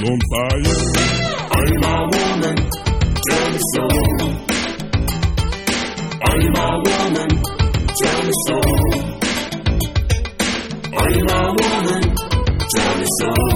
on fire. I'm a woman, tell me so. I'm a woman, tell me so. I'm a woman, tell me so.